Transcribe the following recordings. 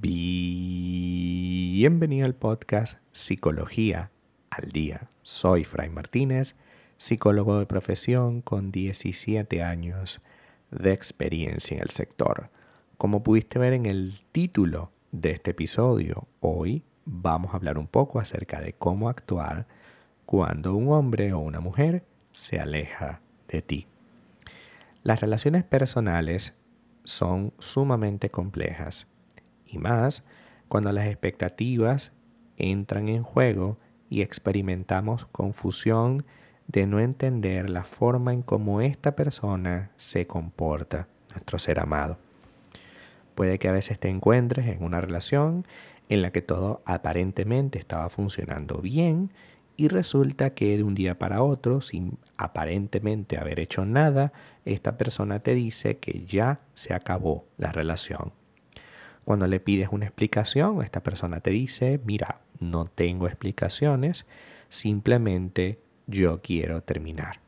Bienvenido al podcast Psicología al Día. Soy Fray Martínez, psicólogo de profesión con 17 años de experiencia en el sector. Como pudiste ver en el título de este episodio, hoy vamos a hablar un poco acerca de cómo actuar cuando un hombre o una mujer se aleja de ti. Las relaciones personales son sumamente complejas. Y más cuando las expectativas entran en juego y experimentamos confusión de no entender la forma en cómo esta persona se comporta, nuestro ser amado. Puede que a veces te encuentres en una relación en la que todo aparentemente estaba funcionando bien y resulta que de un día para otro, sin aparentemente haber hecho nada, esta persona te dice que ya se acabó la relación. Cuando le pides una explicación, esta persona te dice, mira, no tengo explicaciones, simplemente yo quiero terminar.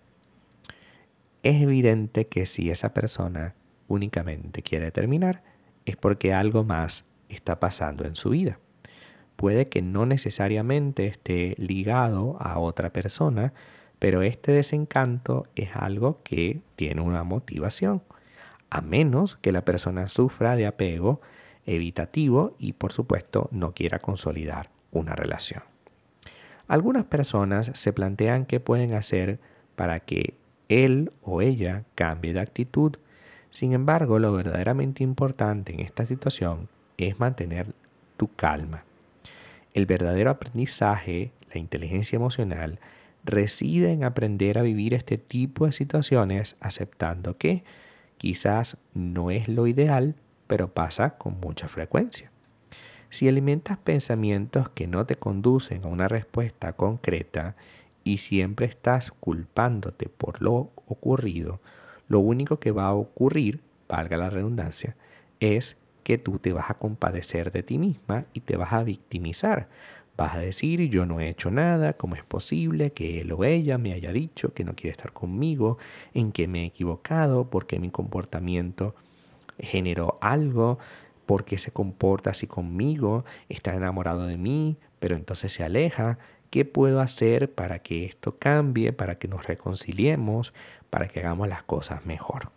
Es evidente que si esa persona únicamente quiere terminar, es porque algo más está pasando en su vida. Puede que no necesariamente esté ligado a otra persona, pero este desencanto es algo que tiene una motivación, a menos que la persona sufra de apego evitativo y por supuesto no quiera consolidar una relación. Algunas personas se plantean qué pueden hacer para que él o ella cambie de actitud. Sin embargo, lo verdaderamente importante en esta situación es mantener tu calma. El verdadero aprendizaje, la inteligencia emocional, reside en aprender a vivir este tipo de situaciones aceptando que quizás no es lo ideal, pero pasa con mucha frecuencia. Si alimentas pensamientos que no te conducen a una respuesta concreta y siempre estás culpándote por lo ocurrido, lo único que va a ocurrir, valga la redundancia, es que tú te vas a compadecer de ti misma y te vas a victimizar. Vas a decir, yo no he hecho nada, ¿cómo es posible que él o ella me haya dicho que no quiere estar conmigo? ¿En qué me he equivocado? ¿Por qué mi comportamiento generó algo? ¿Por qué se comporta así conmigo? ¿Está enamorado de mí, pero entonces se aleja? ¿Qué puedo hacer para que esto cambie, para que nos reconciliemos, para que hagamos las cosas mejor?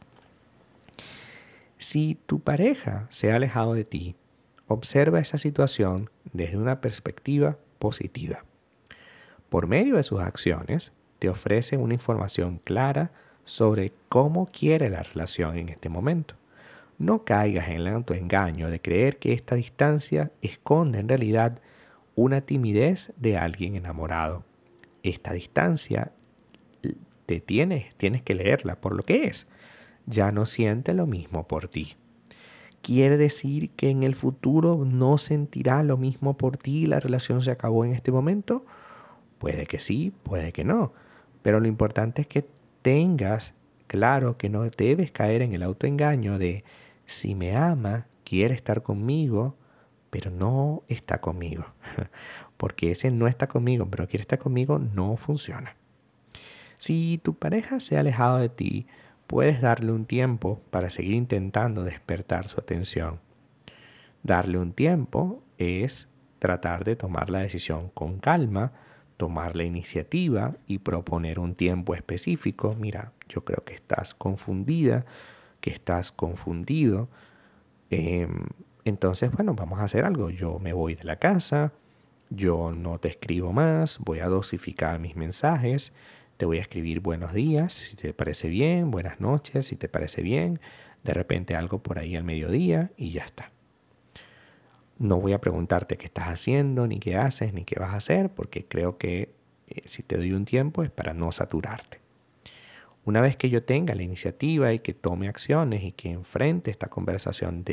Si tu pareja se ha alejado de ti, observa esa situación desde una perspectiva positiva. Por medio de sus acciones, te ofrece una información clara sobre cómo quiere la relación en este momento. No caigas en el autoengaño de creer que esta distancia esconde en realidad una timidez de alguien enamorado. Esta distancia tienes que leerla por lo que es. Ya no siente lo mismo por ti. ¿Quiere decir que en el futuro no sentirá lo mismo por ti y la relación se acabó en este momento? Puede que sí, puede que no. Pero lo importante es que tengas claro que no debes caer en el autoengaño de si me ama, quiere estar conmigo, pero no está conmigo. Porque ese no está conmigo, pero quiere estar conmigo no funciona. Si tu pareja se ha alejado de ti, puedes darle un tiempo para seguir intentando despertar su atención. Darle un tiempo es tratar de tomar la decisión con calma, tomar la iniciativa y proponer un tiempo específico. Mira, yo creo que estás confundida, que estás confundido. Entonces, bueno, vamos a hacer algo. Yo me voy de la casa, yo no te escribo más, voy a dosificar mis mensajes, te voy a escribir buenos días, si te parece bien, buenas noches, si te parece bien, de repente algo por ahí al mediodía y ya está. No voy a preguntarte qué estás haciendo, ni qué haces, ni qué vas a hacer, porque creo que si te doy un tiempo es para no saturarte. Una vez que yo tenga la iniciativa y que tome acciones y que enfrente esta conversación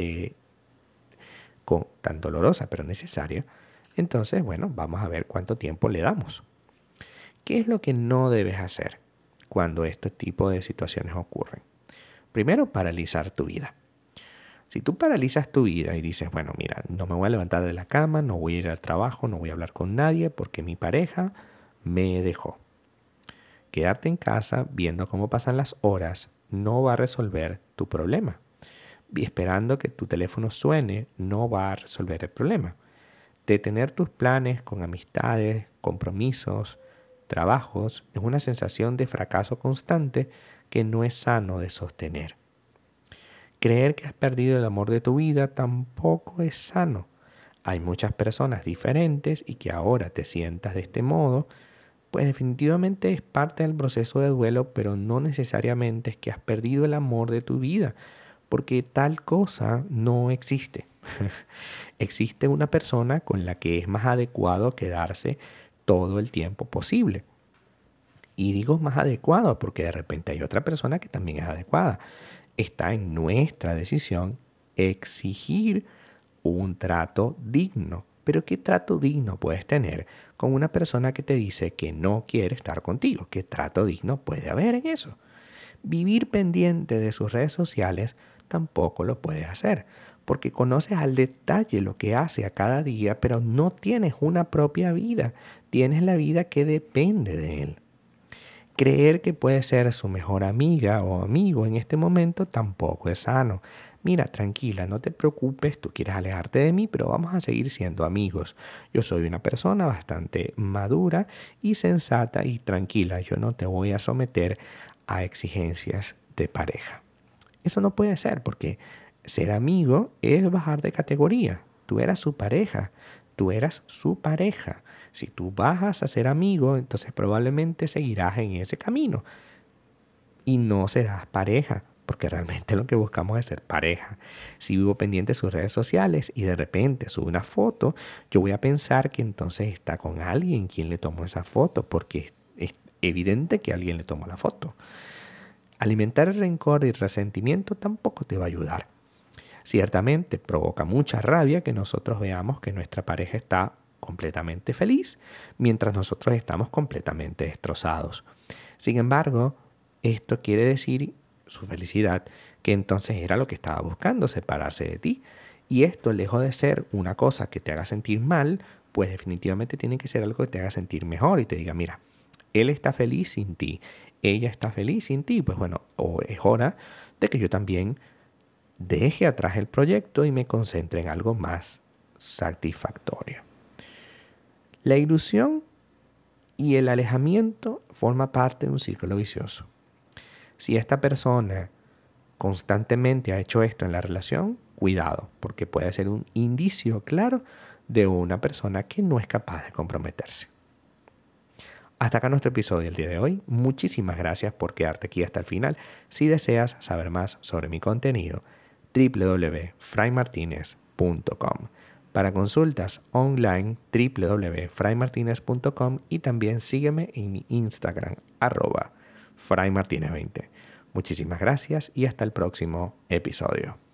tan dolorosa pero necesaria, entonces, bueno, vamos a ver cuánto tiempo le damos. ¿Qué es lo que no debes hacer cuando este tipo de situaciones ocurren? Primero, paralizar tu vida. Si tú paralizas tu vida y dices, bueno, mira, no me voy a levantar de la cama, no voy a ir al trabajo, no voy a hablar con nadie porque mi pareja me dejó. Quedarte en casa viendo cómo pasan las horas no va a resolver tu problema. y esperando que tu teléfono suene no va a resolver el problema. Detener tus planes con amistades, compromisos, trabajos es una sensación de fracaso constante que no es sano de sostener. Creer que has perdido el amor de tu vida tampoco es sano. Hay muchas personas diferentes y que ahora te sientas de este modo, pues definitivamente es parte del proceso de duelo, pero no necesariamente es que has perdido el amor de tu vida, porque tal cosa no existe. Existe una persona con la que es más adecuado quedarse todo el tiempo posible. Y digo más adecuado porque de repente hay otra persona que también es adecuada. Está en nuestra decisión exigir un trato digno. Pero ¿qué trato digno puedes tener con una persona que te dice que no quiere estar contigo? ¿Qué trato digno puede haber en eso? Vivir pendiente de sus redes sociales tampoco lo puedes hacer, porque conoces al detalle lo que hace a cada día, pero no tienes una propia vida, tienes la vida que depende de él. Creer que puedes ser su mejor amiga o amigo en este momento tampoco es sano. Mira, tranquila, no te preocupes, tú quieres alejarte de mí, pero vamos a seguir siendo amigos. Yo soy una persona bastante madura y sensata y tranquila. Yo no te voy a someter a exigencias de pareja. Eso no puede ser porque ser amigo es bajar de categoría. Tú eras su pareja, tú eras su pareja. Si tú bajas a ser amigo, entonces probablemente seguirás en ese camino y no serás pareja, porque realmente lo que buscamos es ser pareja. Si vivo pendiente de sus redes sociales y de repente sube una foto, yo voy a pensar que entonces está con alguien quien le tomó esa foto, porque es evidente que alguien le tomó la foto. Alimentar el rencor y el resentimiento tampoco te va a ayudar. Ciertamente provoca mucha rabia que nosotros veamos que nuestra pareja está completamente feliz, mientras nosotros estamos completamente destrozados. Sin embargo, esto quiere decir su felicidad, que entonces era lo que estaba buscando, separarse de ti. Y esto, lejos de ser una cosa que te haga sentir mal, pues definitivamente tiene que ser algo que te haga sentir mejor y te diga, mira, él está feliz sin ti, ella está feliz sin ti, pues bueno, o es hora de que yo también deje atrás el proyecto y me concentre en algo más satisfactorio. La ilusión y el alejamiento forma parte de un círculo vicioso. Si esta persona constantemente ha hecho esto en la relación, cuidado, porque puede ser un indicio claro de una persona que no es capaz de comprometerse. Hasta acá nuestro episodio del día de hoy. Muchísimas gracias por quedarte aquí hasta el final. Si deseas saber más sobre mi contenido, www.fraymartinez.com. Para consultas online, www.fraymartinez.com, y también sígueme en mi Instagram, @fraymartinez20. Muchísimas gracias y hasta el próximo episodio.